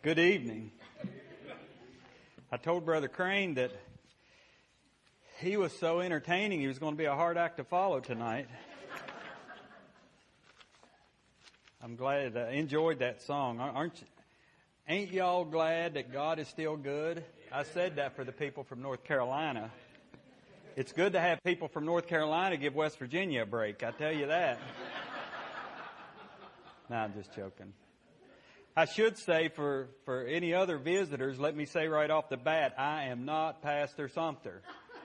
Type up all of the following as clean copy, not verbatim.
Good evening. I told Brother Crane that he was so entertaining, he was going to be a hard act to follow tonight. I'm glad I enjoyed that song. Ain't y'all glad that God is still good? I said that for the people from North Carolina. It's good to have people from North Carolina give West Virginia a break, I tell you that. No, I'm just joking. I should say for any other visitors, let me say right off the bat, I am not Pastor Sumter.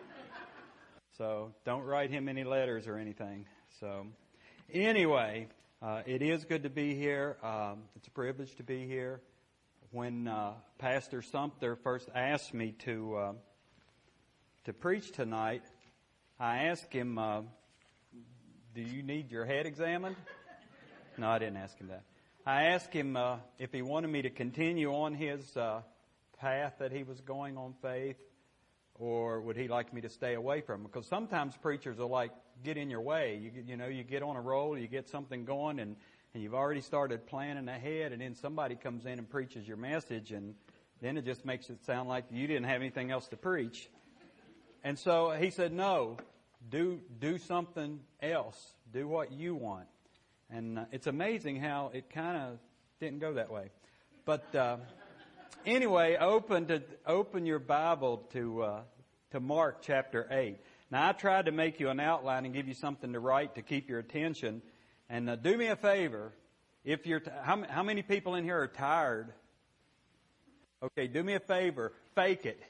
So don't write him any letters or anything. So anyway, it is good to be here. It's a privilege to be here. When Pastor Sumter first asked me to preach tonight, I asked him, do you need your head examined? No, I didn't ask him that. I asked him if he wanted me to continue on his path that he was going on faith, or would he like me to stay away from him? Because sometimes preachers will get in your way. You get on a roll, you get something going, and you've already started planning ahead, and then somebody comes in and preaches your message, and then it just makes it sound like you didn't have anything else to preach. And so he said, no, do something else. Do what you want. And it's amazing how it kind of didn't go that way. But anyway, open your Bible to Mark chapter 8. Now, I tried to make you an outline and give you something to write to keep your attention. And do me a favor. If you're how many people in here are tired? Okay, do me a favor. Fake it.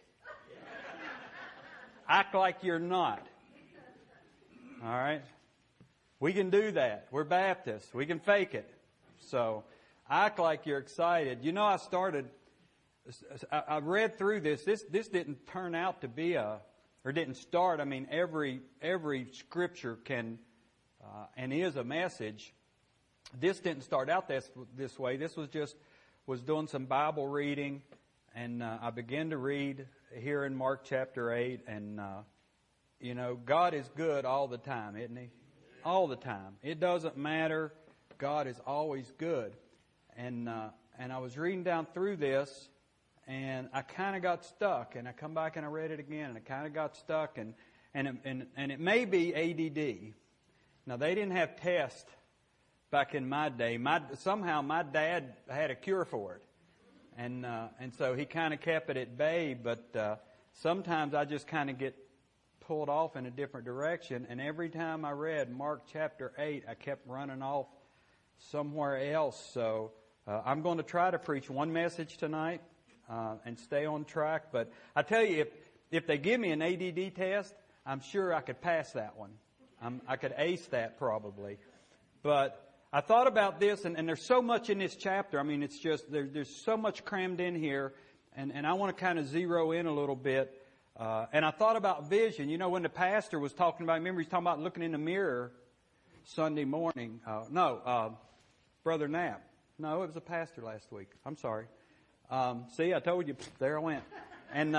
Act like you're not. All right? We can do that. We're Baptists. We can fake it. So act like you're excited. I read through this. This didn't turn out to be didn't start. I mean, every scripture can and is a message. This didn't start out this way. This was doing some Bible reading, and I began to read here in Mark chapter 8, and God is good all the time, isn't He? All the time. It doesn't matter. God is always good. And I was reading down through this, and I kind of got stuck. And I come back and I read it again, and I kind of got stuck. And it may be ADD. Now, they didn't have tests back in my day. Somehow my dad had a cure for it. And so he kind of kept it at bay. But sometimes I just kind of get pulled off in a different direction, and every time I read Mark chapter 8, I kept running off somewhere else. So I'm going to try to preach one message tonight and stay on track. But I tell you, if they give me an ADD test, I'm sure I could pass that one. I could ace that probably. But I thought about this, and there's so much in this chapter. I mean, it's just there's so much crammed in here, and I want to kind of zero in a little bit. And I thought about vision. When the pastor was talking about, remember he's talking about looking in the mirror Sunday morning. Brother Knapp. No, it was a pastor last week. I'm sorry. See, I told you. There I went. And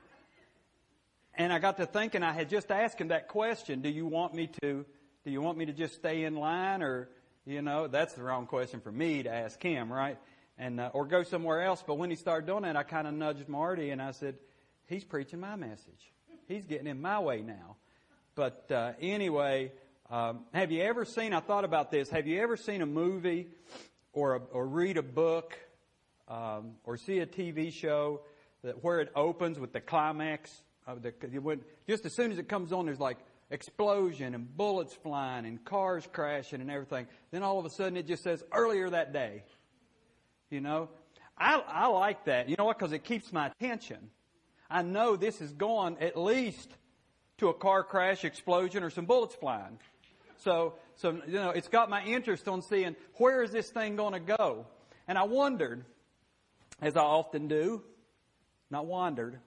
I got to thinking, I had just asked him that question. Do you want me to just stay in line, or, that's the wrong question for me to ask him, right? And, or go somewhere else. But when he started doing that, I kind of nudged Marty and I said, he's preaching my message. He's getting in my way now. But anyway, have you ever seen, I thought about this, have you ever seen a movie or read a book or see a TV show where it opens with the climax? Just as soon as it comes on, there's like explosion and bullets flying and cars crashing and everything. Then all of a sudden it just says, earlier that day. I like that. You know what? Because it keeps my attention. I know this is going at least to a car crash, explosion, or some bullets flying. So it's got my interest on seeing where is this thing going to go. And I wondered, as I often do, wondered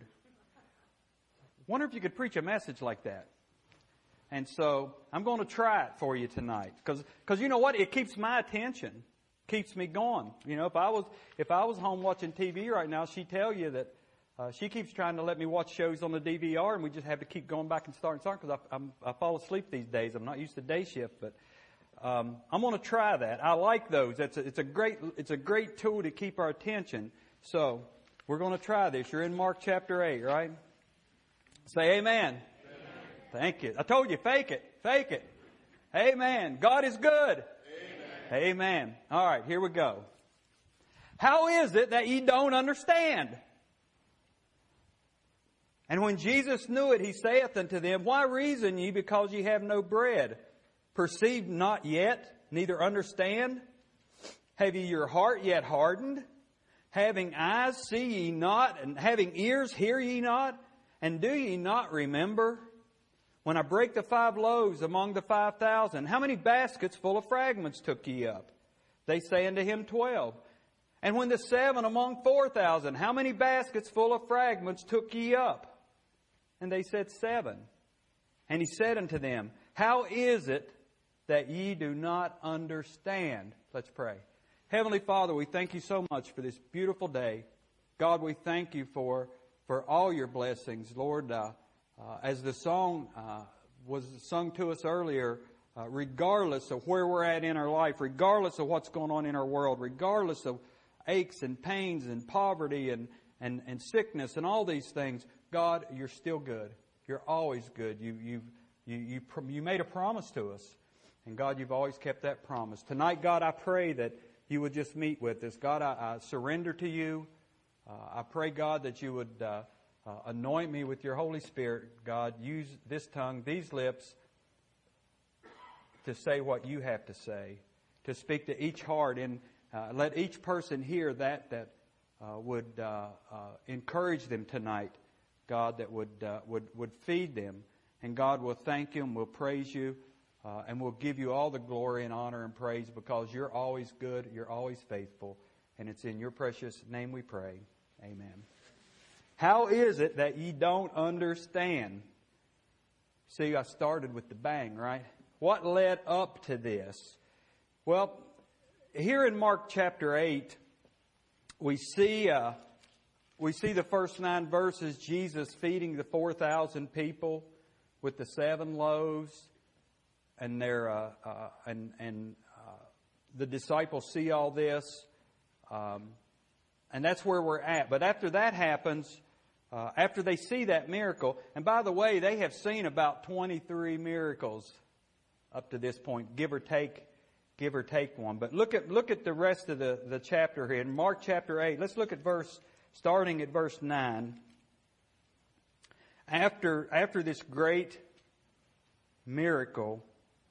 if you could preach a message like that. And so I'm going to try it for you tonight, because you know what? It keeps my attention, keeps me going. If I was home watching TV right now, she'd tell you that. She keeps trying to let me watch shows on the DVR, and we just have to keep going back and starting because I fall asleep these days. I'm not used to day shift, but I'm going to try that. I like those. It's a great tool to keep our attention. So we're going to try this. You're in Mark chapter 8, right? Say amen. Amen. Thank you. I told you, fake it. Fake it. Amen. God is good. Amen. Amen. All right, here we go. How is it that ye don't understand? And when Jesus knew it, He saith unto them, Why reason ye because ye have no bread? Perceive not yet, neither understand? Have ye your heart yet hardened? Having eyes, see ye not, and having ears, hear ye not? And do ye not remember? When I break the 5 loaves among the 5,000, how many baskets full of fragments took ye up? They say unto Him 12. And when the 7 among 4,000, how many baskets full of fragments took ye up? And they said 7. And He said unto them, How is it that ye do not understand? Let's pray. Heavenly Father, we thank You so much for this beautiful day. God, we thank You for all Your blessings. Lord, as the song was sung to us earlier, regardless of where we're at in our life, regardless of what's going on in our world, regardless of aches and pains and poverty and sickness and all these things, God, You're still good. You're always good. You made a promise to us. And God, You've always kept that promise. Tonight, God, I pray that You would just meet with us. God, I surrender to You. I pray, God, that You would anoint me with Your Holy Spirit. God, use this tongue, these lips, to say what You have to say, to speak to each heart, and let each person hear that would encourage them tonight, God, that would feed them. And God, we'll thank You and we'll praise You, and we'll give You all the glory and honor and praise, because You're always good, You're always faithful. And it's in Your precious name we pray. Amen. How is it that ye don't understand? See, I started with the bang, right? What led up to this? Well, here in Mark chapter 8, we see the first 9 verses, Jesus feeding the 4,000 people with the 7 loaves, and the disciples see all this, and that's where we're at. But after that happens, after they see that miracle, and by the way, they have seen about 23 miracles up to this point, give or take one. But look at the rest of the chapter here in Mark chapter 8. Let's look at starting at verse 9. After this great miracle,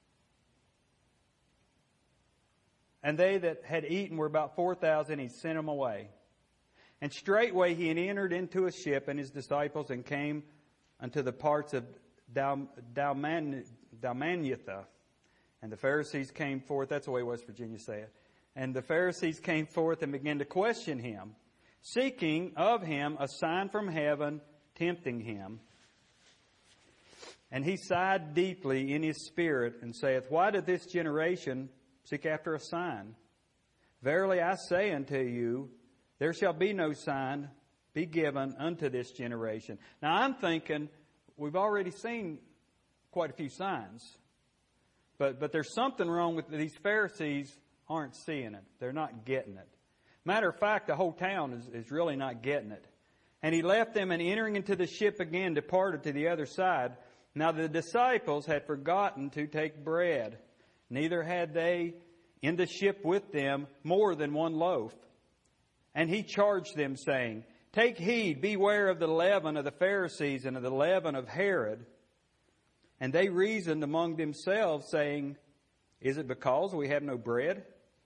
and they that had eaten were about 4,000, He sent them away. And straightway He entered into a ship and His disciples, and came unto the parts of Dalmanutha. And the Pharisees came forth. That's the way West Virginia say it. And the Pharisees came forth and began to question Him, seeking of Him a sign from heaven, tempting Him. And He sighed deeply in His spirit, and saith, Why doth this generation seek after a sign? Verily I say unto you, there shall be no sign be given unto this generation. Now I'm thinking, we've already seen quite a few signs. But there's something wrong with these Pharisees aren't seeing it. They're not getting it. Matter of fact, the whole town is really not getting it. And He left them, and entering into the ship again, departed to the other side. Now the disciples had forgotten to take bread. Neither had they in the ship with them more than 1 loaf. And He charged them, saying, Take heed, beware of the leaven of the Pharisees and of the leaven of Herod. And they reasoned among themselves, saying, Is it because we have no bread?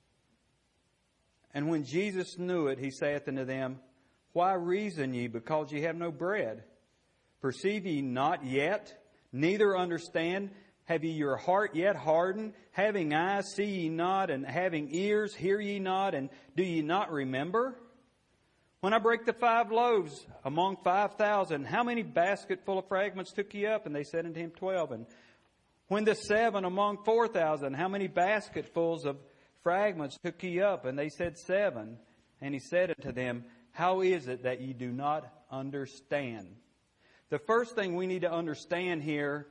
And when Jesus knew it, He saith unto them, Why reason ye because ye have no bread? Perceive ye not yet, neither understand? Have ye your heart yet hardened? Having eyes, see ye not, and having ears, hear ye not, and do ye not remember? When I break the 5 loaves among 5,000, how many basketful of fragments took ye up? And they said unto Him 12. And when the 7 among 4,000, how many basketfuls of fragments took ye up? And they said 7. And He said unto them, How is it that ye do not understand? The first thing we need to understand here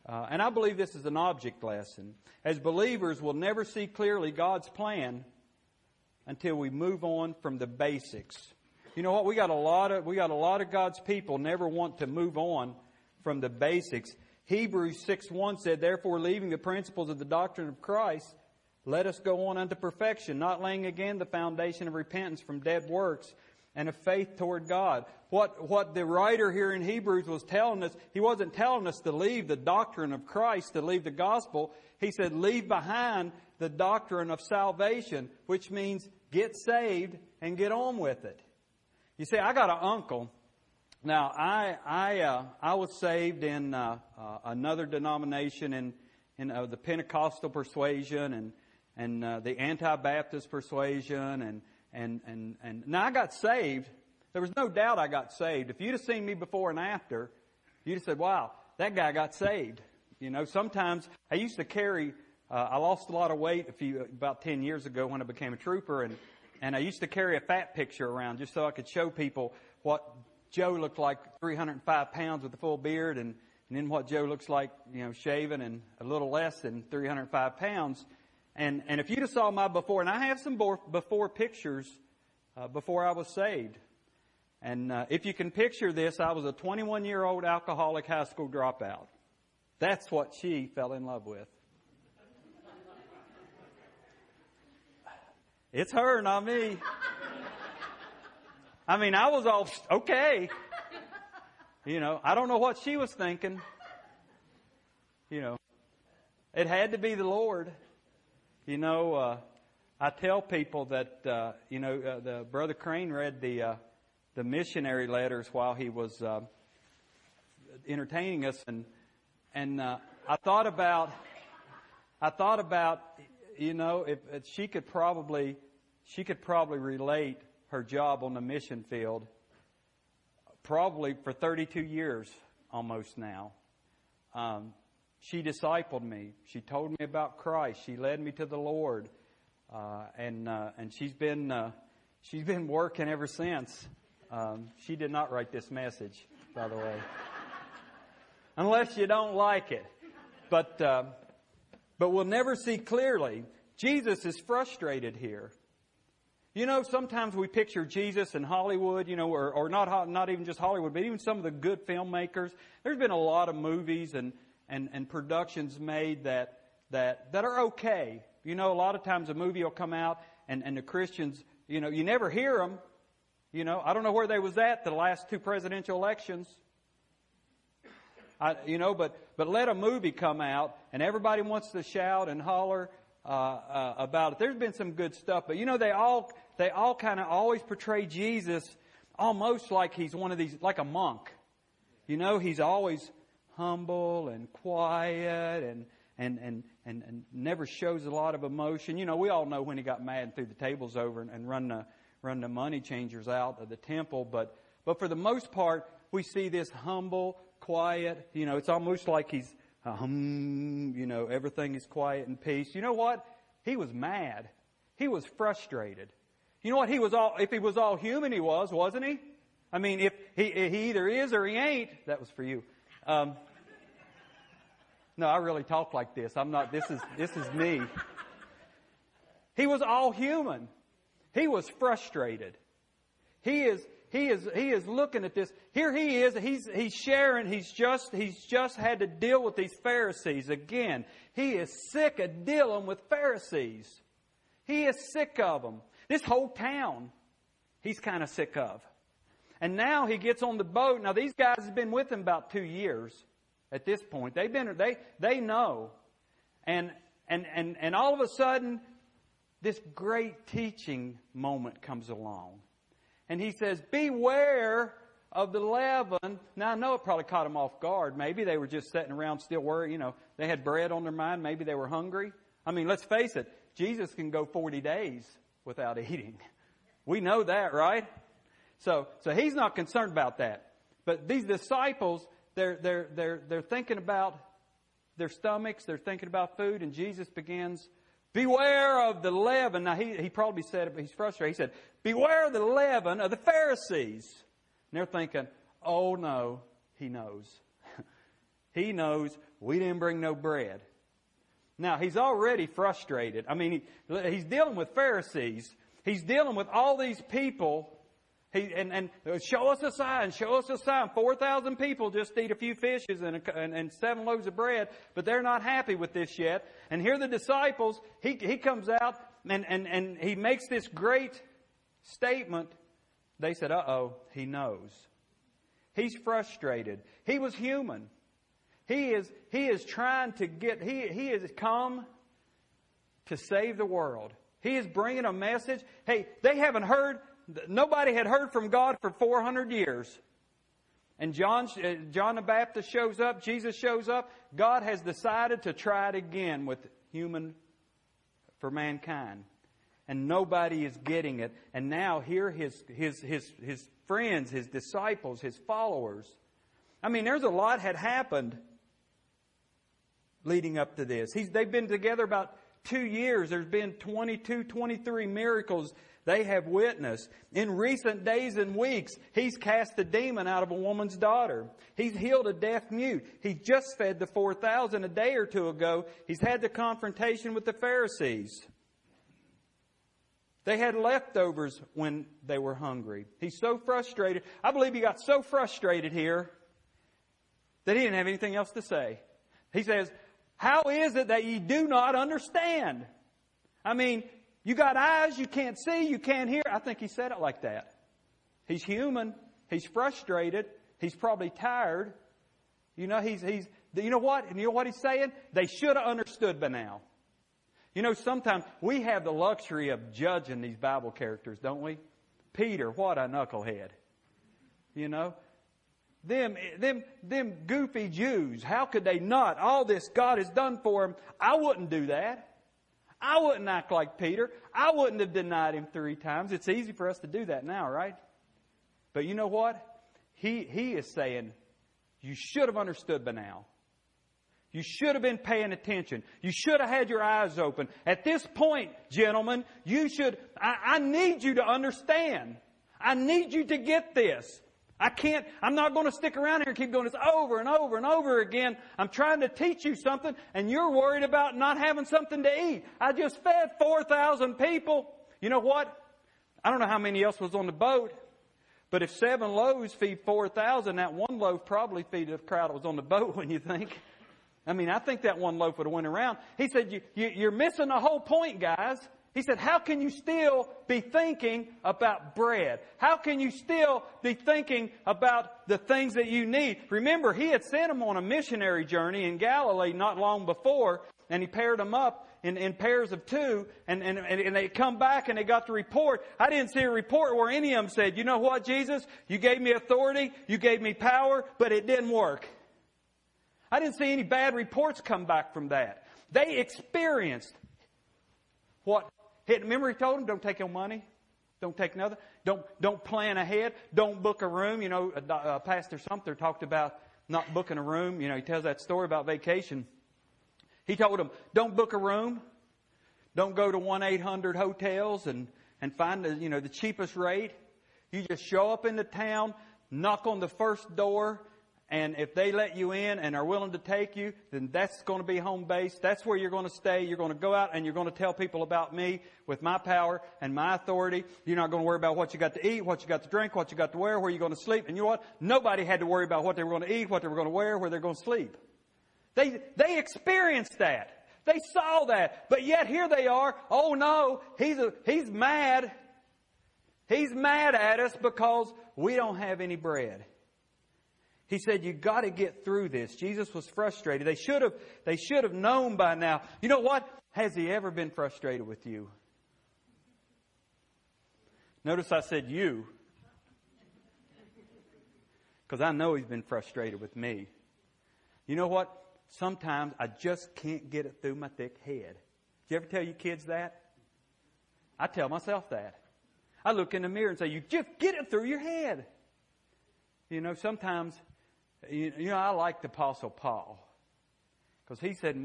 And I believe this is an object lesson. As believers, we'll never see clearly God's plan until we move on from the basics. You know what? We got a lot of God's people never want to move on from the basics. Hebrews 6:1 said, "Therefore, leaving the principles of the doctrine of Christ, let us go on unto perfection, not laying again the foundation of repentance from dead works and of faith toward God." What the writer here in Hebrews was telling us, he wasn't telling us to leave the doctrine of Christ, to leave the gospel. He said, leave behind the doctrine of salvation, which means get saved and get on with it. You see, I got an uncle. Now, I was saved in another denomination in the Pentecostal persuasion and the Anti-Baptist persuasion and now I got saved. There was no doubt I got saved. If you'd have seen me before and after, you'd have said, "Wow, that guy got saved." You know, sometimes I used to carry. I lost a lot of weight about 10 years ago when I became a trooper, and I used to carry a fat picture around just so I could show people what Joe looked like, 305 pounds with a full beard, and then what Joe looks like, you know, shaven and a little less than 305 pounds. And if you'd have saw my before, and I have some before pictures before I was saved. And if you can picture this, I was a 21-year-old alcoholic high school dropout. That's what she fell in love with. It's her, not me. I mean, I was all okay. You know, I don't know what she was thinking. You know, it had to be the Lord. You know, I tell people that, the Brother Crane read the missionary letters while he was entertaining us, and I thought about, you know, if she could probably relate her job on the mission field, probably for 32 years almost now. She discipled me. She told me about Christ. She led me to the Lord, and she's been working ever since. She did not write this message, by the way, unless you don't like it. But we'll never see clearly. Jesus is frustrated here. You know, sometimes we picture Jesus in Hollywood, you know, or not even just Hollywood, but even some of the good filmmakers. There's been a lot of movies and productions made that are okay. You know, a lot of times a movie will come out and the Christians, you know, you never hear them. You know, I don't know where they was at the last 2 presidential elections. But let a movie come out and everybody wants to shout and holler about it. There's been some good stuff, but you know, they all kind of always portray Jesus almost like he's one of these, like a monk. You know, he's always humble and quiet and never shows a lot of emotion. You know, we all know when he got mad and threw the tables over and run the money changers out of the temple. But for the most part, we see this humble, quiet. You know, it's almost like he's you know, everything is quiet and peace. You know what? He was mad. He was frustrated. You know what? If he was all human, he was, wasn't he? I mean, if he either is or he ain't. That was for you. No, I really talk like this. I'm not. This is me. He was all human. He was frustrated. He is looking at this. Here he is. He's sharing. He's just had to deal with these Pharisees again. He is sick of dealing with Pharisees. He is sick of them. This whole town, he's kind of sick of. And now he gets on the boat. Now these guys have been with him about 2 years at this point. They know. And all of a sudden, this great teaching moment comes along. And he says, beware of the leaven. Now, I know it probably caught them off guard. Maybe they were just sitting around still worried. You know, they had bread on their mind. Maybe they were hungry. I mean, let's face it. Jesus can go 40 days without eating. We know that, right? So he's not concerned about that. But these disciples, they're thinking about their stomachs. They're thinking about food. And Jesus begins, beware of the leaven. Now, he probably said it, but he's frustrated. He said, beware of the leaven of the Pharisees. And they're thinking, oh no, he knows. He knows we didn't bring no bread. Now, he's already frustrated. I mean, he's dealing with Pharisees. He's dealing with all these people. And show us a sign, show us a sign. 4,000 people just eat a few fishes and 7 loaves of bread, but they're not happy with this yet. And here the disciples, he comes out and he makes this great statement. They said, uh-oh, he knows. He's frustrated. He was human. He is trying to he has come to save the world. He is bringing a message. Hey, they haven't heard. Nobody had heard from God for 400 years. And John the Baptist shows up. Jesus shows up. God has decided to try it again for mankind. And nobody is getting it. And now here his friends, his disciples, his followers. I mean, there's a lot had happened leading up to this. They've been together about 2 years. There's been 22, 23 miracles they have witnessed. In recent days and weeks, he's cast a demon out of a woman's daughter. He's healed a deaf mute. He just fed the 4,000 a day or two ago. He's had the confrontation with the Pharisees. They had leftovers when they were hungry. He's so frustrated. I believe he got so frustrated here that he didn't have anything else to say. He says, how is it that you do not understand? I mean, you got eyes, you can't see, you can't hear. I think he said it like that. He's human. He's frustrated. He's probably tired. You know, you know what? And you know what he's saying? They should have understood by now. You know, sometimes we have the luxury of judging these Bible characters, don't we? Peter, what a knucklehead. You know? Them goofy Jews, how could they not? All this God has done for them. I wouldn't do that. I wouldn't act like Peter. I wouldn't have denied him 3 times. It's easy for us to do that now, right? But you know what? He is saying, you should have understood by now. You should have been paying attention. You should have had your eyes open. At this point, gentlemen, I need you to understand. I need you to get this. I'm not going to stick around here and keep doing this over and over and over again. I'm trying to teach you something and you're worried about not having something to eat. I just fed 4,000 people. You know what? I don't know how many else was on the boat, but if 7 loaves feed 4,000, that 1 loaf probably feed the crowd that was on the boat, when you think. I mean, I think that 1 loaf would have went around. He said, you're missing the whole point, guys. He said, how can you still be thinking about bread? How can you still be thinking about the things that you need? Remember, he had sent them on a missionary journey in Galilee not long before, and he paired them up in pairs of 2, and they come back and they got the report. I didn't see a report where any of them said, you know what, Jesus? You gave me authority, you gave me power, but it didn't work. I didn't see any bad reports come back from that. They experienced what... Remember he told them, don't take your money. Don't take nothing. Don't plan ahead. Don't book a room. You know, Pastor Sumter talked about not booking a room. You know, he tells that story about vacation. He told them, don't book a room. Don't go to 1-800 hotels and find the cheapest rate. You just show up in the town, knock on the first door, and if they let you in and are willing to take you, then that's going to be home base. That's where you're going to stay. You're going to go out and you're going to tell people about me with my power and my authority. You're not going to worry about what you got to eat, what you got to drink, what you got to wear, where you're going to sleep. And you know what? Nobody had to worry about what they were going to eat, what they were going to wear, where they're going to sleep. They experienced that. They saw that. But yet here they are. Oh no, he's mad. He's mad at us because we don't have any bread. He said, you got to get through this. Jesus was frustrated. They should have known by now. You know what? Has he ever been frustrated with you? Notice I said you. Because I know he's been frustrated with me. You know what? Sometimes I just can't get it through my thick head. Do you ever tell your kids that? I tell myself that. I look in the mirror and say, you just get it through your head. You know, sometimes... You know, I like the Apostle Paul. Because he said,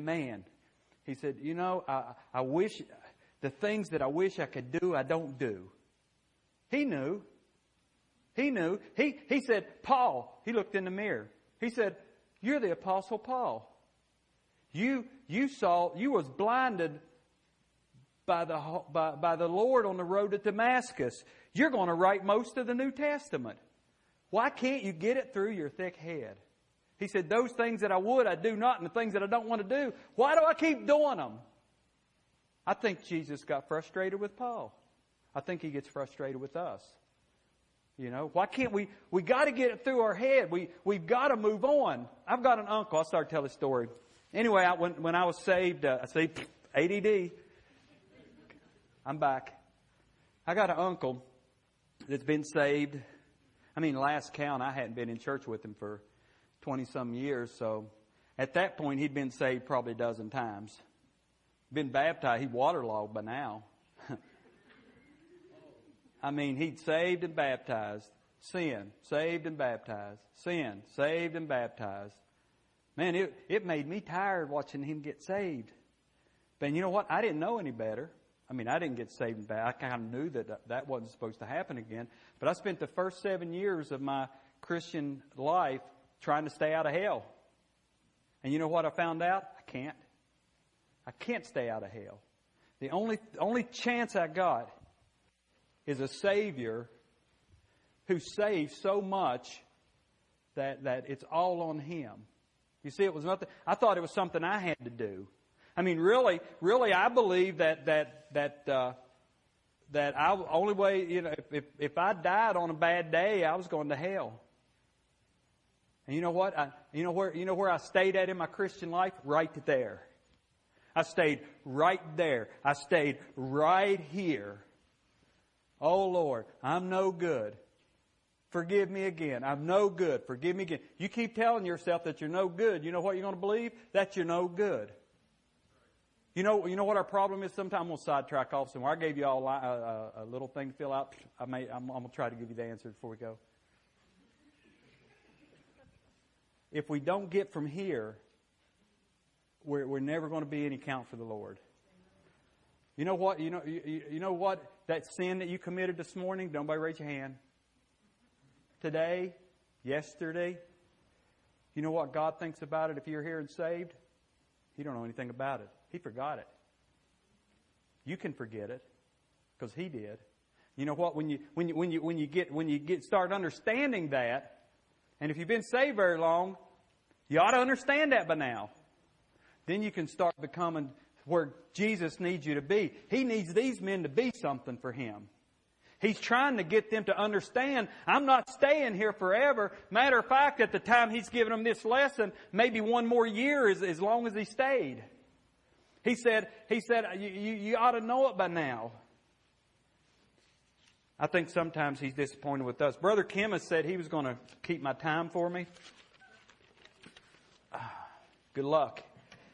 I wish, the things that I wish I could do, I don't do. He knew. He said, Paul, he looked in the mirror. He said, You're the Apostle Paul. You was blinded by the Lord on the road to Damascus. You're going to write most of the New Testament. Why can't you get it through your thick head? He said, those things that I would, I do not, and the things that I don't want to do, why do I keep doing them? I think Jesus got frustrated with Paul. I think He gets frustrated with us. Why can't we got to get it through our head. We've got to move on. I've got an uncle. I'll start to tell the story. Anyway, when I was saved, I say ADD. I'm back. I got an uncle that's been saved. Last count, I hadn't been in church with him for 20-some years. So at that point, he'd been saved probably a dozen times. Been baptized. He'd waterlogged by now. He'd saved and baptized. Sin, saved and baptized. Sin, saved and baptized. Man, it made me tired watching him get saved. But you know what? I didn't know any better. I didn't get saved and baptized. I kind of knew that wasn't supposed to happen again. But I spent the first 7 years of my Christian life trying to stay out of hell. And you know what I found out? I can't. I can't stay out of hell. The only chance I got is a Savior who saves so much that it's all on Him. You see, it was nothing. I thought it was something I had to do. Really, I believe that I only way, if I died on a bad day, I was going to hell. And you know what? You know where I stayed at in my Christian life? Right there. I stayed right there. I stayed right here. Oh Lord, I'm no good. Forgive me again. I'm no good. Forgive me again. You keep telling yourself that you're no good. You know what you're going to believe? That you're no good. You know what our problem is? Sometimes I'm going to sidetrack off somewhere. I gave you all a little thing to fill out. I'm going to try to give you the answer before we go. If we don't get from here, we're never going to be any count for the Lord. You know what? You know what? That sin that you committed this morning, nobody raise your hand. Today, yesterday, you know what God thinks about it if you're here and saved? He don't know anything about it. He forgot it. You can forget it because He did. You know what? When you start understanding that, and if you've been saved very long, you ought to understand that by now. Then you can start becoming where Jesus needs you to be. He needs these men to be something for Him. He's trying to get them to understand, I'm not staying here forever. Matter of fact, at the time He's giving them this lesson, maybe one more year is as long as He stayed. He said, you ought to know it by now. I think sometimes He's disappointed with us. Brother Kim has said he was going to keep my time for me. Good luck.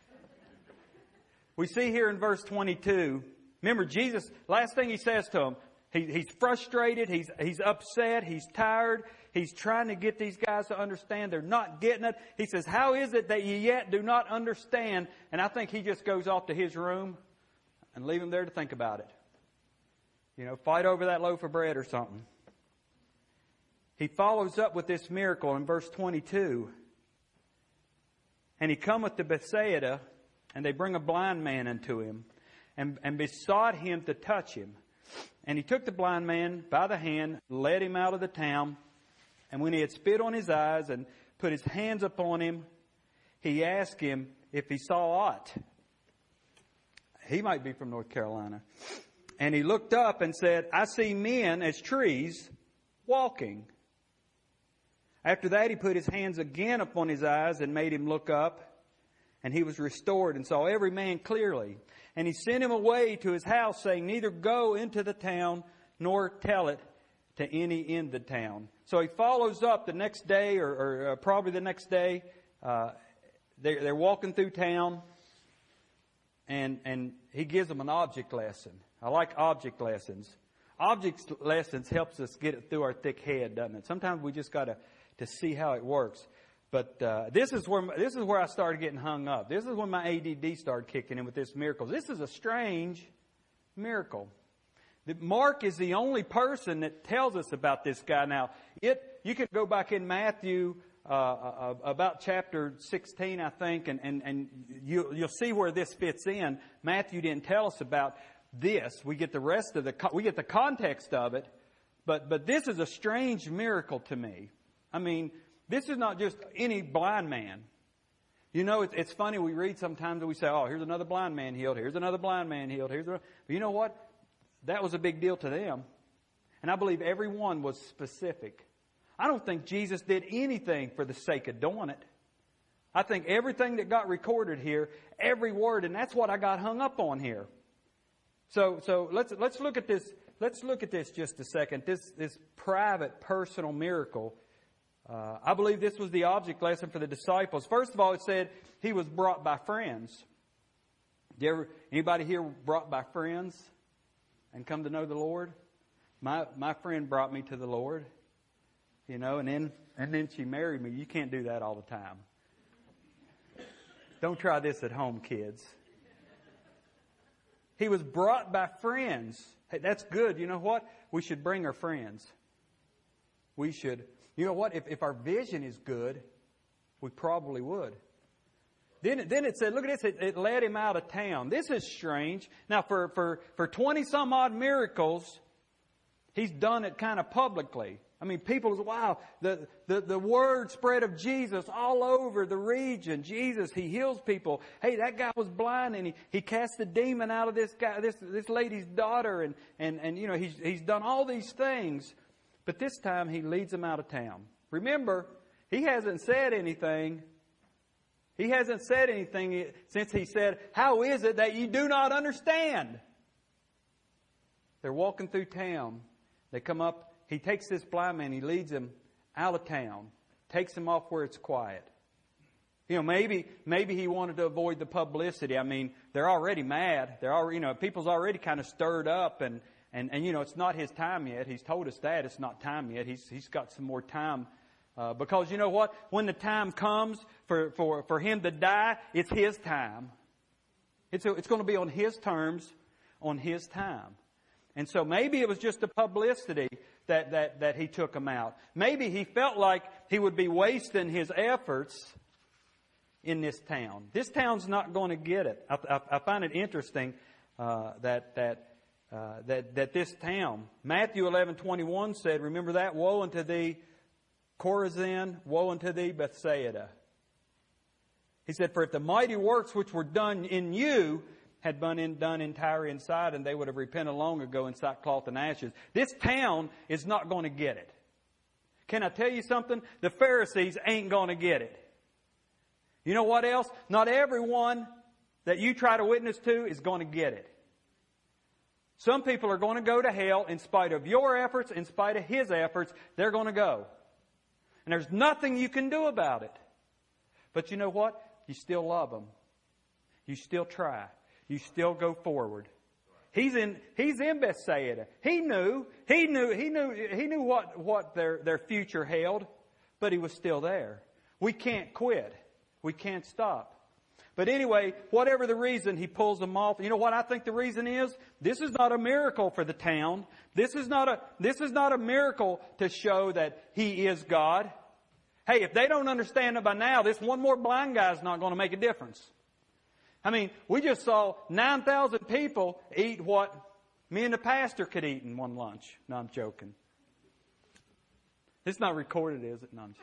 We see here in verse 22, remember Jesus, last thing He says to them, he's frustrated, he's upset, he's tired, he's trying to get these guys to understand. They're not getting it. He says, how is it that ye yet do not understand? And I think He just goes off to his room and leave them there to think about it. Fight over that loaf of bread or something. He follows up with this miracle in verse 22. And He cometh to Bethsaida, and they bring a blind man unto Him, and besought Him to touch him. And He took the blind man by the hand, led him out of the town. And when He had spit on his eyes and put His hands upon him, He asked him if he saw aught. He might be from North Carolina. And he looked up and said, I see men as trees walking. After that, He put His hands again upon his eyes and made him look up. And he was restored and saw every man clearly. And He sent him away to his house, saying, neither go into the town, nor tell it to any in the town. So he follows up the next day, or probably the next day. They're walking through town, and He gives them an object lesson. I like object lessons. Object lessons helps us get it through our thick head, doesn't it? Sometimes we just got to see how it works. But this is where I started getting hung up. This is when my ADD started kicking in with this miracle. This is a strange miracle. Mark is the only person that tells us about this guy. Now, you can go back in Matthew about chapter 16, I think, and you'll see where this fits in. Matthew didn't tell us about this. We get the rest of we get the context of it, but this is a strange miracle to me. I mean, this is not just any blind man. You know, it's funny, we read sometimes and we say, oh, here's another blind man healed, here's another blind man healed, but you know what? That was a big deal to them. And I believe every one was specific. I don't think Jesus did anything for the sake of doing it. I think everything that got recorded here, every word, and that's what I got hung up on here. So let's look at this. Let's look at this just a second. This private, personal miracle. I believe this was the object lesson for the disciples. First of all, it said he was brought by friends. Anybody here brought by friends and come to know the Lord? My friend brought me to the Lord, you know, and then she married me. You can't do that all the time. Don't try this at home, kids. He was brought by friends. Hey, that's good. You know what? We should bring our friends. We should. You know what? If our vision is good, we probably would. Then it said, look at this, it led him out of town. This is strange. Now, for 20 some odd miracles, he's done it kind of publicly. I mean, people say, wow, the word spread of Jesus all over the region. Jesus, he heals people. Hey, that guy was blind and he cast the demon out of this guy, this lady's daughter, and you know, he's done all these things. But this time he leads them out of town. Remember, he hasn't said anything. He hasn't said anything since he said, how is it that you do not understand? They're walking through town. They come up. He takes this blind man. He leads him out of town. Takes him off where it's quiet. You know, maybe he wanted to avoid the publicity. I mean, they're already mad. They're already, you know, people's already kind of stirred up and you know, it's not his time yet. He's told us that it's not time yet. He's got some more time. Because you know what? When the time comes for him to die, it's his time. It's going to be on his terms, on his time. And so maybe it was just the publicity that he took him out. Maybe he felt like he would be wasting his efforts in this town. This town's not going to get it. I find it interesting that this town, Matthew 11:21 said, remember that? Woe unto thee, Chorazin, woe unto thee, Bethsaida. He said, for if the mighty works which were done in you had been done in Tyre and Sidon, they would have repented long ago in sackcloth and ashes. This town is not going to get it. Can I tell you something? The Pharisees ain't going to get it. You know what else? Not everyone that you try to witness to is going to get it. Some people are going to go to hell in spite of your efforts, in spite of his efforts. They're going to go. And there's nothing you can do about it. But you know what? You still love them. You still try. You still go forward. He's in Bethsaida. He knew what their future held, but he was still there. We can't quit. We can't stop. But anyway, whatever the reason, he pulls them off. You know what I think the reason is? This is not a miracle for the town. This is not a miracle to show that he is God. Hey, if they don't understand it by now, this one more blind guy is not going to make a difference. I mean, we just saw 9,000 people eat what me and the pastor could eat in one lunch. No, I'm joking. It's not recorded, is it? No, I'm joking.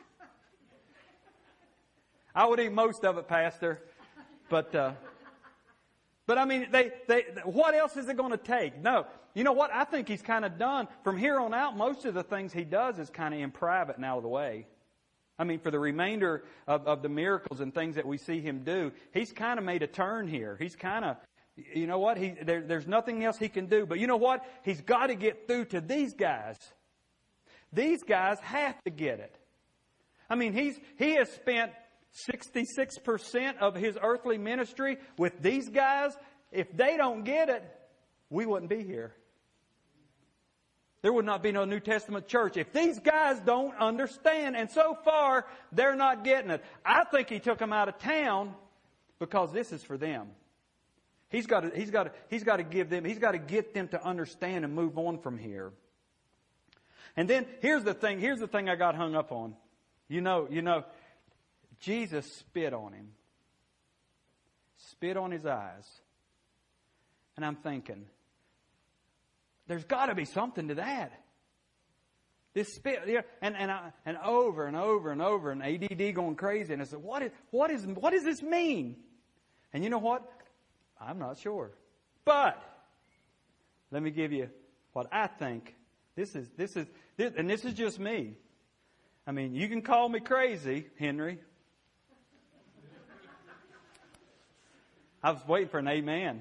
I would eat most of it, Pastor. But I mean, what else is it going to take? No. You know what? I think he's kind of done. From here on out, most of the things he does is kind of in private and out of the way. I mean, for the remainder of the miracles and things that we see him do, he's kind of made a turn here. He's kind of, you know what? There's nothing else he can do. But you know what? He's got to get through to these guys. These guys have to get it. I mean, he has spent 66% of his earthly ministry with these guys. If they don't get it, we wouldn't be here. There would not be no New Testament church if these guys don't understand. And so far, they're not getting it. I think he took them out of town because this is for them. He's got to give them. He's got to get them to understand and move on from here. And then here's the thing. Here's the thing I got hung up on. You know. Jesus spit on him. Spit on his eyes. And I'm thinking, there's got to be something to that. This spit, and over and over and over, and ADD going crazy. And I said, what does this mean? And you know what? I'm not sure. But let me give you what I think. This is just me. I mean, you can call me crazy, Henry. I was waiting for an amen.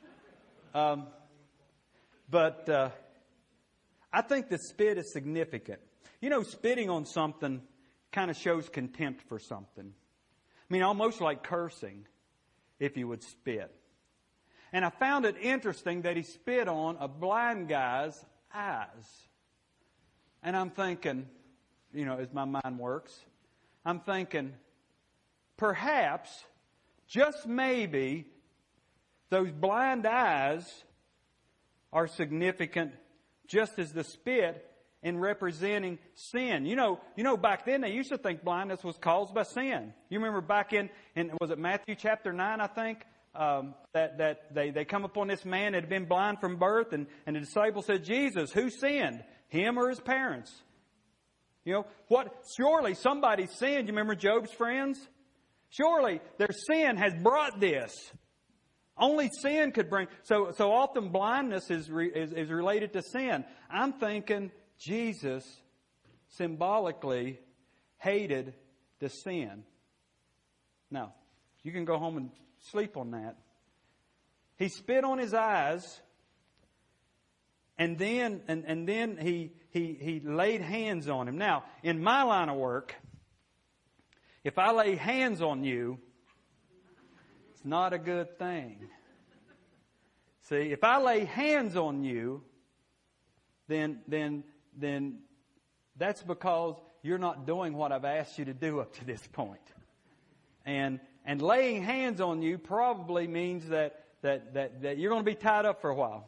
But I think the spit is significant. You know, spitting on something kind of shows contempt for something. I mean, almost like cursing, if you would spit. And I found it interesting that he spit on a blind guy's eyes. And I'm thinking, you know, as my mind works, I'm thinking, perhaps, just maybe, those blind eyes are significant just as the spit in representing sin. You know, back then they used to think blindness was caused by sin. You remember back in was it Matthew chapter 9, I think, that they come upon this man that had been blind from birth, and the disciples said, Jesus, who sinned, him or his parents? You know, surely somebody sinned. You remember Job's friends? Surely their sin has brought this. Only sin could bring. So often blindness is related to sin. I'm thinking Jesus symbolically hated the sin. Now, you can go home and sleep on that. He spit on his eyes, and then he laid hands on him. Now, in my line of work, if I lay hands on you, it's not a good thing. See, if I lay hands on you, then that's because you're not doing what I've asked you to do up to this point. And laying hands on you probably means that you're going to be tied up for a while.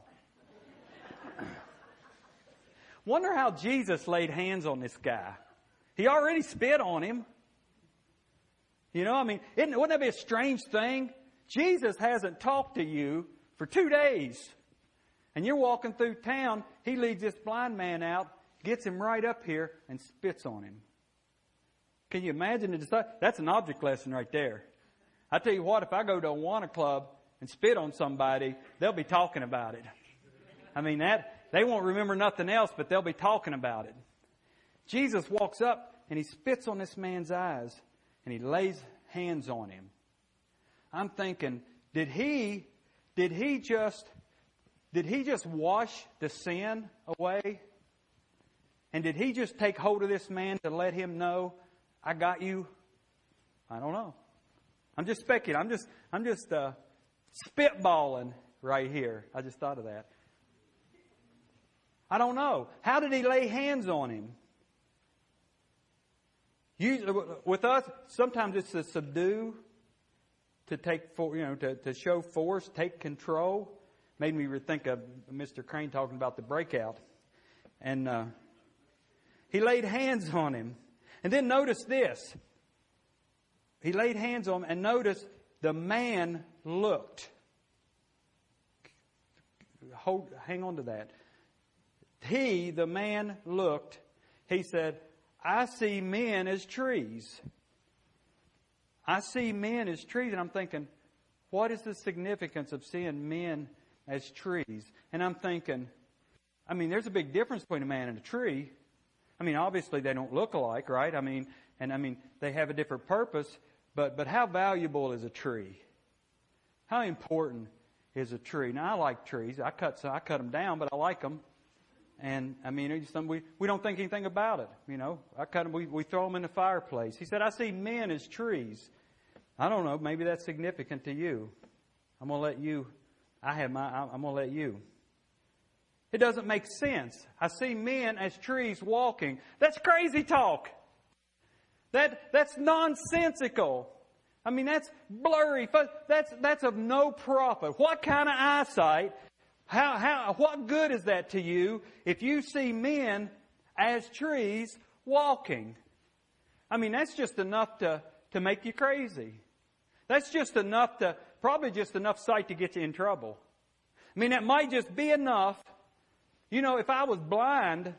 Wonder how Jesus laid hands on this guy. He already spit on him. You know, I mean, wouldn't that be a strange thing? Jesus hasn't talked to you for 2 days. And you're walking through town. He leads this blind man out, gets him right up here, and spits on him. Can you imagine that's an object lesson right there. I tell you what, if I go to a Awana club and spit on somebody, they'll be talking about it. I mean, they won't remember nothing else, but they'll be talking about it. Jesus walks up and he spits on this man's eyes and he lays hands on him. I'm thinking, did he just wash the sin away? And did he just take hold of this man to let him know, I got you? I don't know. I'm just speculating. I'm just spitballing right here. I just thought of that. I don't know. How did he lay hands on him? With us, sometimes it's to subdue, to take, to show force, take control. Made me think of Mr. Crane talking about the breakout. And he laid hands on him. And then notice this. He laid hands on him, and notice the man looked. Hang on to that. The man looked. He said, I see men as trees. I see men as trees. And I'm thinking, what is the significance of seeing men as trees? And I'm thinking, I mean, there's a big difference between a man and a tree. I mean, obviously they don't look alike, right? I mean, they have a different purpose. But how valuable is a tree? How important is a tree? Now, I like trees. I cut them down, but I like them. And, I mean, we don't think anything about it. You know, I cut them, we throw them in the fireplace. He said, I see men as trees. I don't know. Maybe that's significant to you. I'm going to let you. I'm going to let you. It doesn't make sense. I see men as trees walking. That's crazy talk. That's nonsensical. I mean, that's blurry. That's of no profit. What kind of eyesight? What good is that to you if you see men as trees walking? I mean, that's just enough to to make you crazy. That's just enough probably just enough sight to get you in trouble. I mean, that might just be enough. You know, if I was blind,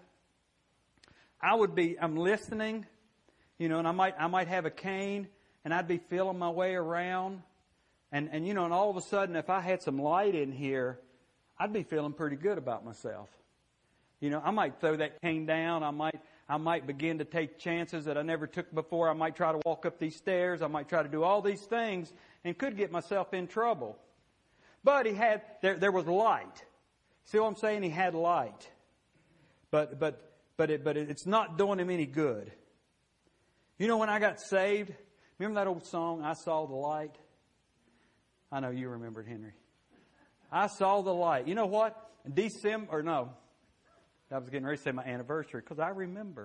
I'm listening, you know, and I might have a cane and I'd be feeling my way around. And you know, and all of a sudden, if I had some light in here, I'd be feeling pretty good about myself. You know, I might throw that cane down. I might begin to take chances that I never took before. I might try to walk up these stairs. I might try to do all these things and could get myself in trouble. But there was light. See what I'm saying? He had light. But it's not doing him any good. You know, when I got saved, remember that old song, I Saw the Light? I know you remember it, Henry. I saw the light. You know what? I was getting ready to say my anniversary because I remember.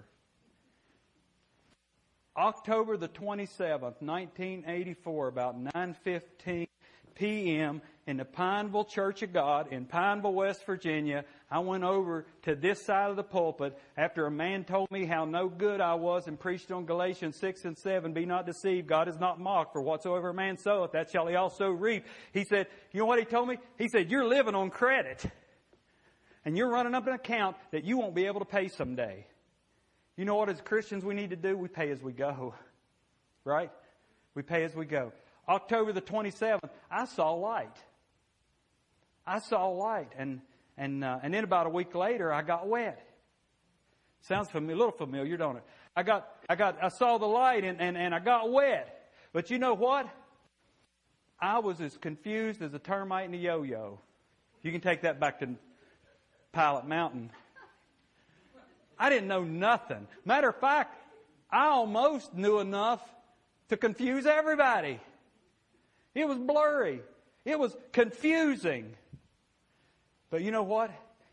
October the 27th, 1984, about 9:15 p.m. in the Pineville Church of God in Pineville, West Virginia. I went over to this side of the pulpit after a man told me how no good I was and preached on Galatians 6 and 7. Be not deceived. God is not mocked. For whatsoever a man soweth, that shall he also reap. He said, you know what he told me? He said, you're living on credit. And you're running up an account that you won't be able to pay someday. You know what, as Christians we need to do? We pay as we go. Right? We pay as we go. October the 27th, I saw light. I saw light. And then about a week later, I got wet. Sounds a little familiar, don't it? I saw the light and I got wet. But you know what? I was as confused as a termite in a yo-yo. You can take that back to Pilot Mountain. I didn't know nothing. Matter of fact, I almost knew enough to confuse everybody. It was blurry. It was confusing. But you know what?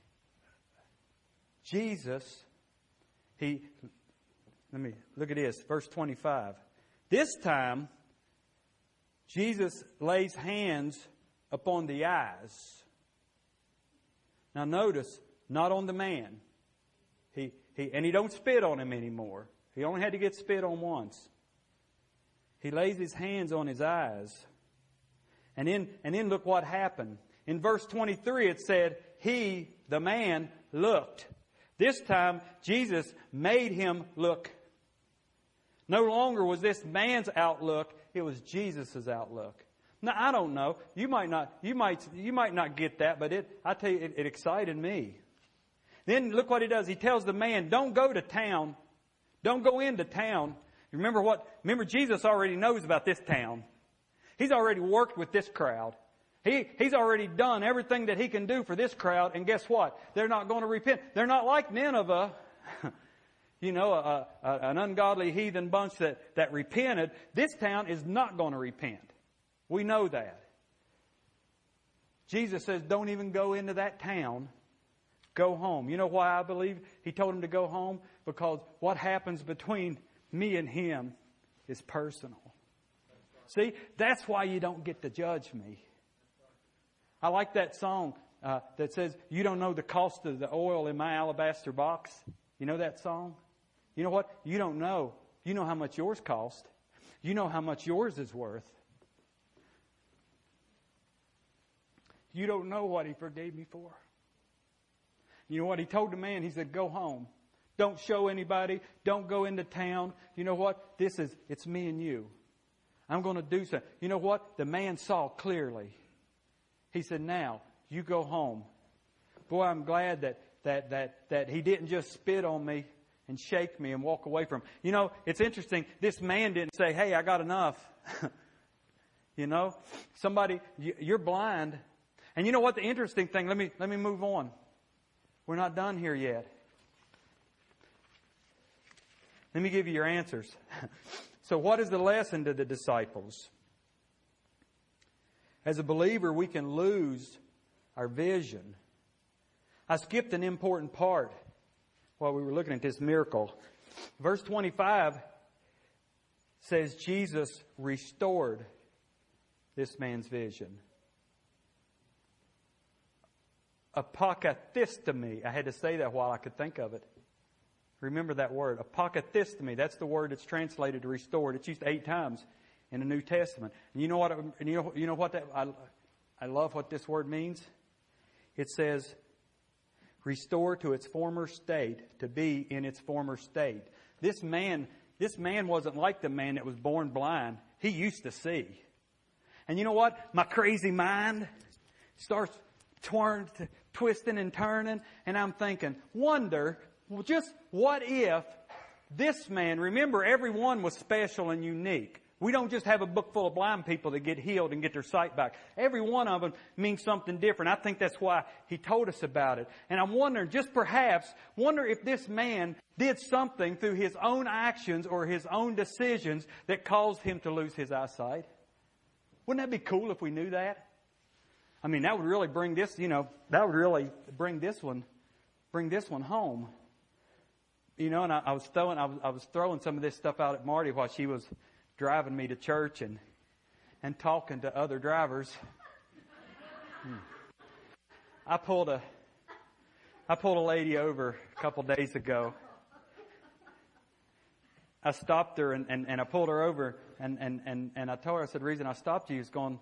Jesus, let me look at this, verse 25. This time, Jesus lays hands upon the eyes. Now notice, not on the man. He don't spit on him anymore. He only had to get spit on once. He lays his hands on his eyes. And then look what happened. In verse 23 it said, he, the man, looked. This time Jesus made him look. No longer was this man's outlook, it was Jesus' outlook. Now I don't know. You might not get that, but I tell you, it excited me. Then look what he does. He tells the man, don't go to town. Don't go into town. Remember Jesus already knows about this town. He's already worked with this crowd. He's already done everything that he can do for this crowd. And guess what? They're not going to repent. They're not like Nineveh. An ungodly heathen bunch that repented. This town is not going to repent. We know that. Jesus says, don't even go into that town. Go home. You know why I believe he told him to go home? Because what happens between me and him is personal. See, that's why you don't get to judge me. I like that song that says, you don't know the cost of the oil in my alabaster box. You know that song? You know what? You don't know. You know how much yours cost. You know how much yours is worth. You don't know what he forgave me for. You know what? He told the man, he said, go home. Don't show anybody. Don't go into town. You know what? It's me and you. I'm going to do something. You know what? The man saw clearly. He said, now, you go home. Boy, I'm glad that he didn't just spit on me and shake me and walk away from him. You know, it's interesting. This man didn't say, hey, I got enough. You know, you're blind. And you know what? The interesting thing, let me move on. We're not done here yet. Let me give you your answers. So what is the lesson to the disciples? As a believer, we can lose our vision. I skipped an important part while we were looking at this miracle. Verse 25 says Jesus restored this man's vision. Apokathistomai. I had to say that while I could think of it. Remember that word, apokathistomai. That's the word that's translated to restored. It's used 8 times in the New Testament. And you know what that I love what this word means. It says, restore to its former state, to be in its former state. This man wasn't like the man that was born blind. He used to see. And you know what? My crazy mind starts twisting and turning, and I'm thinking, wonder, just what if this man, remember everyone was special and unique. We don't just have a book full of blind people that get healed and get their sight back. Every one of them means something different. I think that's why he told us about it. And I'm wondering, wonder if this man did something through his own actions or his own decisions that caused him to lose his eyesight. Wouldn't that be cool if we knew that? I mean, that would really bring this, that would really bring this one home. And I was throwing some of this stuff out at Marty while she was driving me to church and talking to other drivers. I pulled a lady over a couple days ago. I stopped her and I pulled her over and I told her, I said, the reason I stopped you is going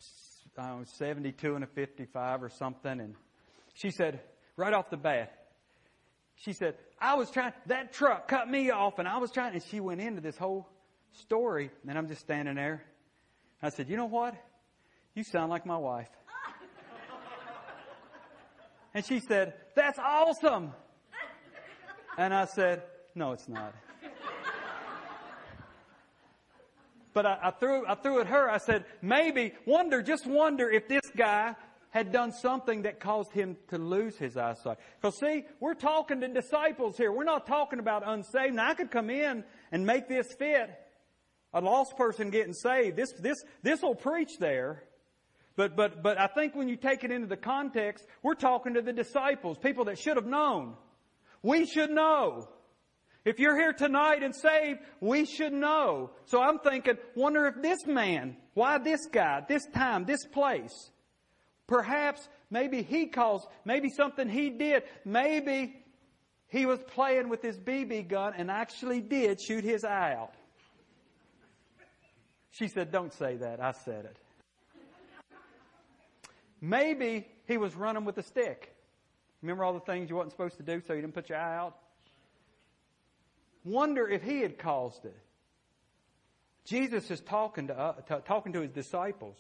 72 and a 55 or something. And she said, right off the bat, she said, that truck cut me off and I was trying, and she went into this whole story. And I'm just standing there. I said, you know what? You sound like my wife. And she said, that's awesome. And I said, no, it's not. But I threw at her. I said, just wonder if this guy had done something that caused him to lose his eyesight. Because see, we're talking to disciples here. We're not talking about unsaved. Now I could come in and make this fit a lost person getting saved. This will preach there. But I think when you take it into the context, we're talking to the disciples, people that should have known. We should know. If you're here tonight and saved, we should know. So I'm thinking, wonder if this man, why this guy, this time, this place, perhaps maybe something he did, maybe he was playing with his BB gun and actually did shoot his eye out. She said, don't say that. I said it. Maybe he was running with a stick. Remember all the things you wasn't supposed to do so you didn't put your eye out? Wonder if he had caused it. Jesus is talking to his disciples.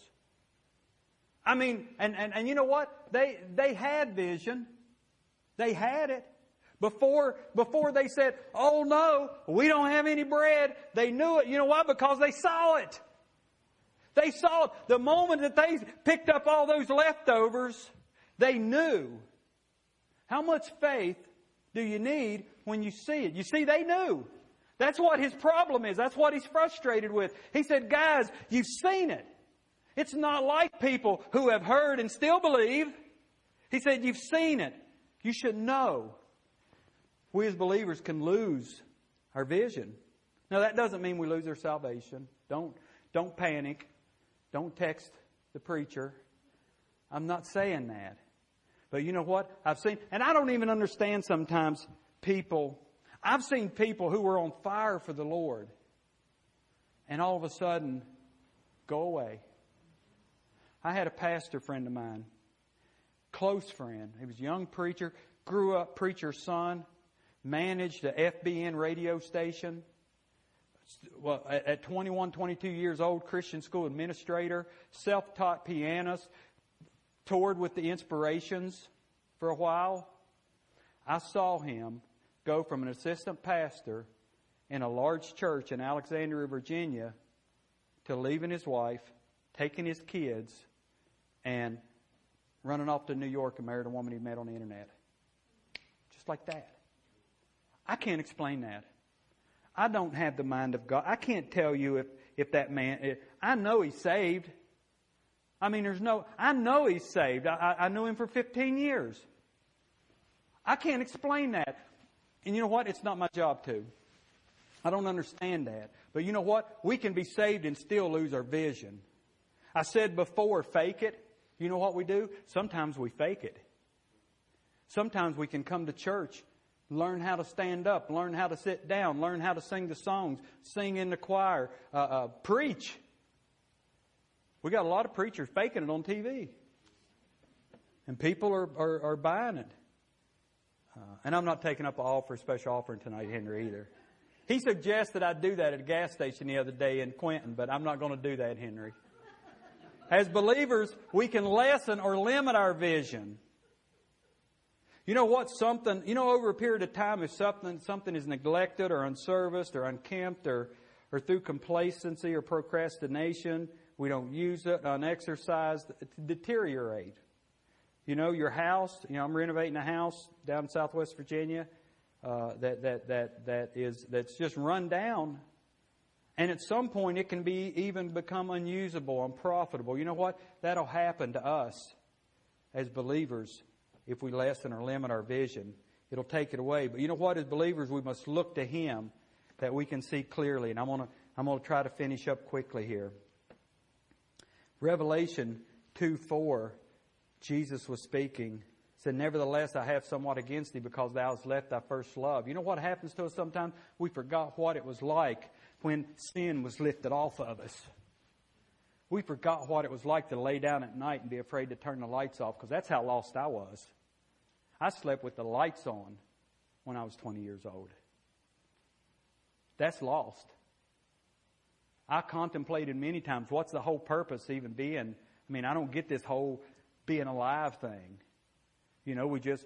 I mean, and you know what? They had vision. They had it. Before they said, oh no, we don't have any bread, they knew it. You know why? Because they saw it. They saw it. The moment that they picked up all those leftovers, they knew. How much faith do you need when you see it? You see, they knew. That's what his problem is. That's what he's frustrated with. He said, guys, you've seen it. It's not like people who have heard and still believe. He said, you've seen it. You should know. We as believers can lose our vision. Now that doesn't mean we lose our salvation. Don't panic. Don't text the preacher. I'm not saying that. But you know what? I've seen, and I don't even understand sometimes I've seen people who were on fire for the Lord and all of a sudden go away. I had a pastor friend of mine, close friend. He was a young preacher, grew up preacher's son, managed a FBN radio station. Well, at 21, 22 years old, Christian school administrator, self-taught pianist, toured with the Inspirations for a while. I saw him go from an assistant pastor in a large church in Alexandria, Virginia, to leaving his wife, taking his kids, and running off to New York and married a woman he met on the internet. Just like that. I can't explain that. I don't have the mind of God. I can't tell you if that man... I know he's saved. I know he's saved. I knew him for 15 years. I can't explain that. And you know what? It's not my job to. I don't understand that. But you know what? We can be saved and still lose our vision. I said before, fake it. You know what we do? Sometimes we fake it. Sometimes we can come to church Learn how to stand up. Learn how to sit down. Learn how to sing the songs. Sing in the choir. Preach. We got a lot of preachers faking it on TV. And people are buying it. And I'm not taking up a special offering tonight, Henry, either. He suggested I do that at a gas station the other day in Quentin, but I'm not going to do that, Henry. As believers, we can lessen or limit our vision. You know what? Over a period of time, if something is neglected or unserviced or unkempt or through complacency or procrastination, we don't use it, unexercised, it deteriorate. Your house, I'm renovating a house down in Southwest Virginia that's just run down. And at some point it can even become unusable, unprofitable. You know what? That'll happen to us as believers if we lessen or limit our vision. It'll take it away. But you know what? As believers, we must look to Him that we can see clearly. And I'm going to try to finish up quickly here. Revelation 2:4, Jesus was speaking. Said, "Nevertheless, I have somewhat against thee, because thou hast left thy first love." You know what happens to us sometimes? We forgot what it was like when sin was lifted off of us. We forgot what it was like to lay down at night and be afraid to turn the lights off, because that's how lost I was. I slept with the lights on when I was 20 years old. That's lost. I contemplated many times, what's the whole purpose even being? I don't get this whole being alive thing. We're just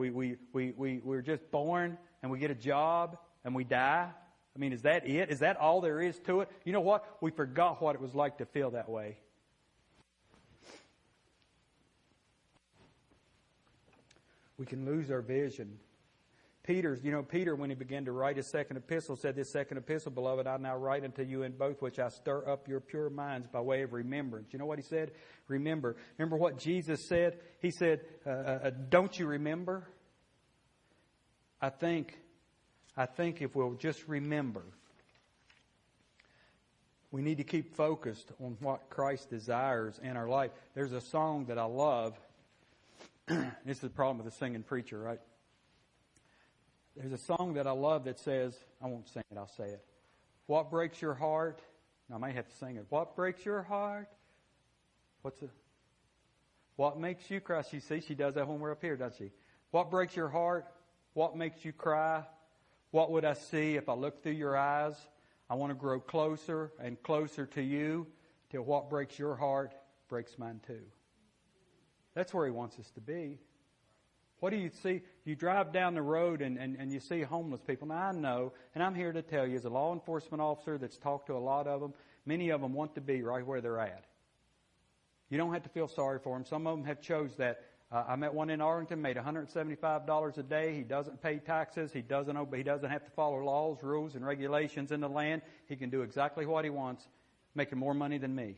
born and we get a job and we die. Is that it? Is that all there is to it? You know what? We forgot what it was like to feel that way. We can lose our vision. Peter, when he began to write his second epistle, said, "This second epistle, beloved, I now write unto you in both, which I stir up your pure minds by way of remembrance." You know what he said? Remember. Remember what Jesus said? He said, "Don't you remember?" I think if we'll just remember, we need to keep focused on what Christ desires in our life. There's a song that I love. This is the problem with the singing preacher, right? There's a song that I love that says, I won't sing it, I'll say it. What breaks your heart? I may have to sing it. What breaks your heart? What makes you cry? She does that when we're up here, doesn't she? What breaks your heart? What makes you cry? What would I see if I looked through your eyes? I want to grow closer and closer to you till what breaks your heart breaks mine too. That's where He wants us to be. What do you see? You drive down the road and you see homeless people. Now I know, and I'm here to tell you, as a law enforcement officer that's talked to a lot of them, many of them want to be right where they're at. You don't have to feel sorry for them. Some of them have chose that. I met one in Arlington, made $175 a day. He doesn't pay taxes. He doesn't have to follow laws, rules, and regulations in the land. He can do exactly what he wants, making more money than me.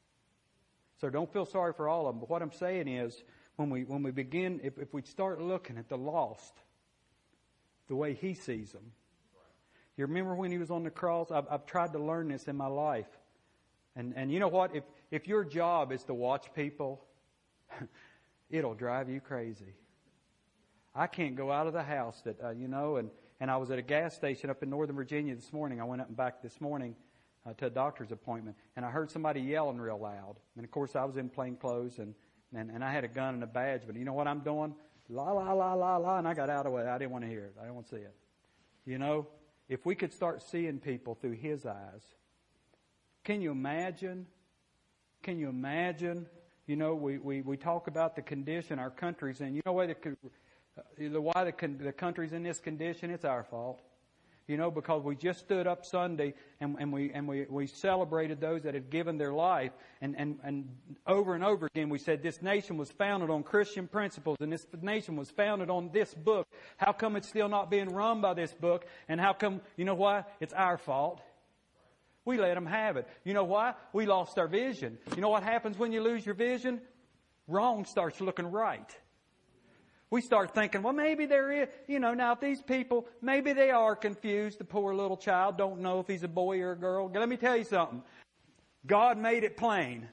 So don't feel sorry for all of them. But what I'm saying is, when we begin, if we start looking at the lost the way He sees them. You remember when He was on the cross? I've tried to learn this in my life. And you know what? If your job is to watch people, it'll drive you crazy. I can't go out of the house and I was at a gas station up in Northern Virginia this morning. I went up and back this morning to a doctor's appointment, and I heard somebody yelling real loud. And of course I was in plain clothes and I had a gun and a badge, but you know what I'm doing? La, la, la, la, la, and I got out of it. I didn't want to hear it. I didn't want to see it. If we could start seeing people through His eyes, can you imagine? Can you imagine? We talk about the condition our country's in. You know why the country's in this condition? It's our fault. Because we just stood up Sunday and we celebrated those that had given their life. And over and over again we said this nation was founded on Christian principles and this nation was founded on this book. How come it's still not being run by this book? And how come, you know why? It's our fault. We let them have it. You know why? We lost our vision. You know what happens when you lose your vision? Wrong starts looking right. We start thinking, well, maybe there is, now if these people, maybe they are confused. The poor little child don't know if he's a boy or a girl. Let me tell you something. God made it plain.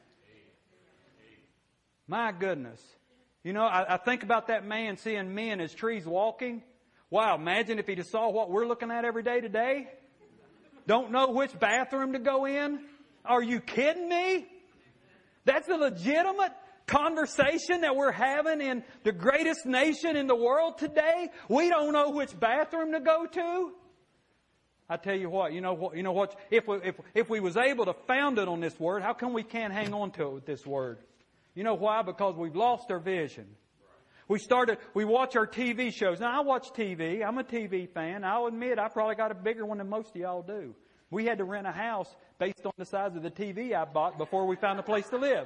My goodness. I think about that man seeing men as trees walking. Wow, imagine if he'd have saw what we're looking at every day today. Don't know which bathroom to go in. Are you kidding me? That's a legitimate conversation that we're having in the greatest nation in the world today. We don't know which bathroom to go to. I tell you what, you know what? If we was able to found it on this word, how come we can't hang on to it with this word? You know why? Because we've lost our vision. We watch our TV shows. Now, I watch TV. I'm a TV fan. I'll admit I probably got a bigger one than most of y'all do. We had to rent a house based on the size of the TV I bought before we found a place to live.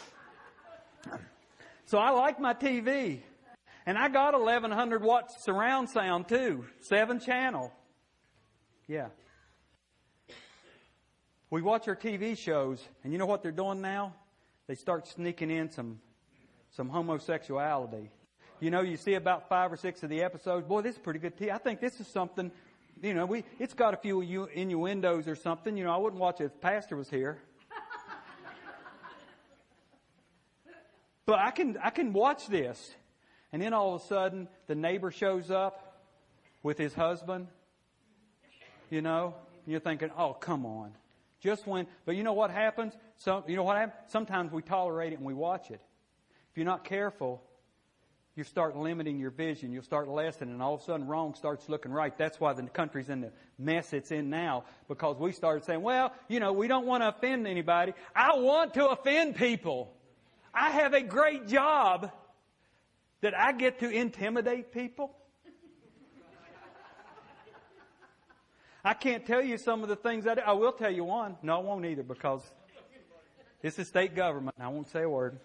So I like my TV. And I got 1100 watts surround sound too. 7-channel. Yeah. We watch our TV shows, and you know what they're doing now? They start sneaking in some homosexuality. You know, you see about 5 or 6 of the episodes. Boy, this is pretty good TV. I think this is something, you know, it's got a few innuendos or something. You know, I wouldn't watch it if the pastor was here. But I can watch this. And then all of a sudden, the neighbor shows up with his husband. You know, you're thinking, oh, come on. But you know what happens? Sometimes we tolerate it and we watch it. If you're not careful, you start limiting your vision. You'll start lessening, and all of a sudden wrong starts looking right. That's why the country's in the mess it's in now, because we started saying, well, you know, we don't want to offend anybody. I want to offend people. I have a great job that I get to intimidate people. I can't tell you some of the things I do. I will tell you one. No, I won't either, because this is state government, and I won't say a word.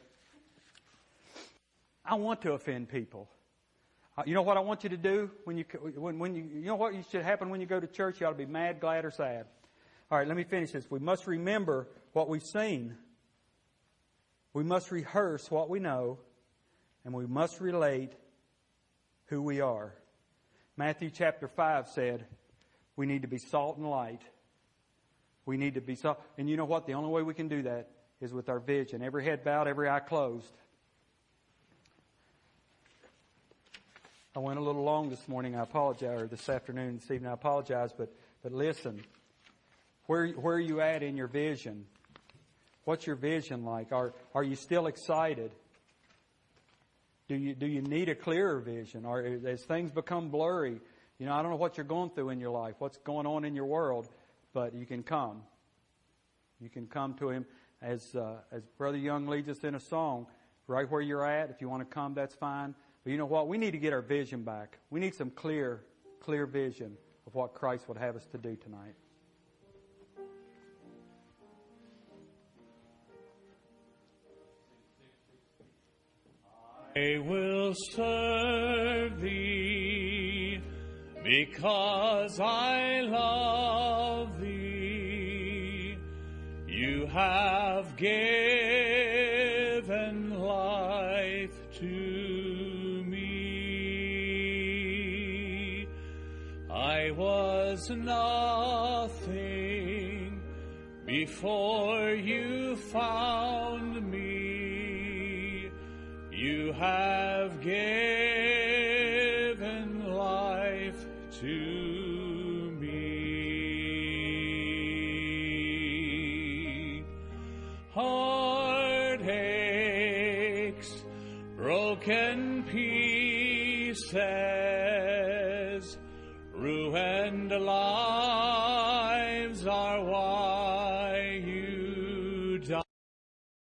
I want to offend people. You know what I want you to do when you know what should happen when you go to church? You ought to be mad, glad, or sad. All right, let me finish this. We must remember what we've seen. We must rehearse what we know, and we must relate who we are. Matthew chapter 5 said, we need to be salt and light. We need to be salt. And you know what? The only way we can do that is with our vision. Every head bowed, every eye closed. I went a little long this morning. I apologize. Or this afternoon, this evening, I apologize. But listen, where are you at in your vision? What's your vision like? Are you still excited? Do you need a clearer vision? Or as things become blurry, you know, I don't know what you're going through in your life, what's going on in your world, but you can come. You can come to Him as Brother Young leads us in a song, right where you're at. If you want to come, that's fine. But you know what? We need to get our vision back. We need some clear vision of what Christ would have us to do tonight. I will serve Thee because I love Thee. You have given life to me. I was nothing before You found me. You have given life to me. Heartaches, broken pieces, ruined lives.